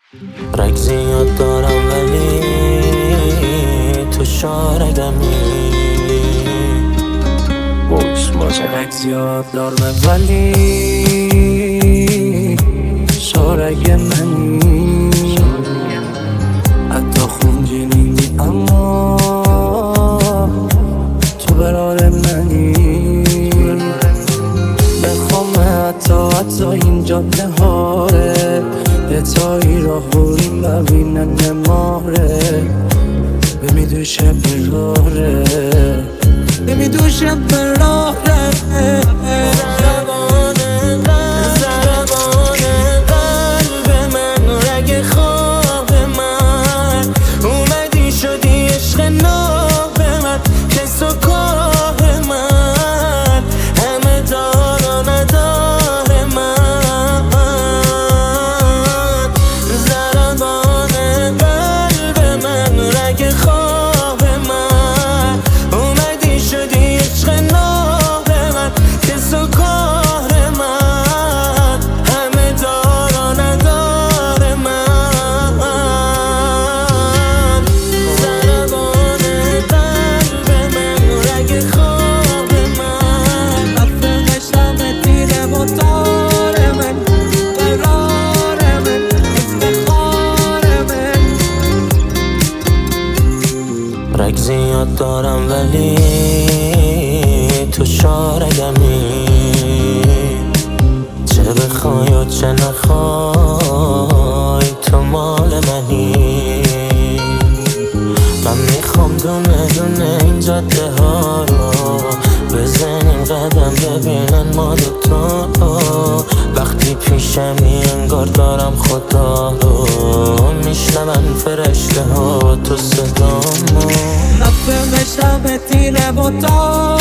رگ زیاد دارم ولی تو شارگمی. رگ زیاد دارم ولی شارگ منی. حتی خونگینی اما تو برار منی. بخوام حتی این جاده هاره یه تایی را هوریم ببینن نماره. بمیدوشم براره بمیدوشم براره. رگ زیاد دارم ولی تو شارگمی. چه بخوای و چه نخوای تو مال منی. من میخوام دونه دونه این جاده ها رو بزنیم قدم ببینن ما دوتا. وقتی پیشمی انگار دارم خدا رو میشنون فرشته ها تو صدامو. نفهمشم تیره بوتا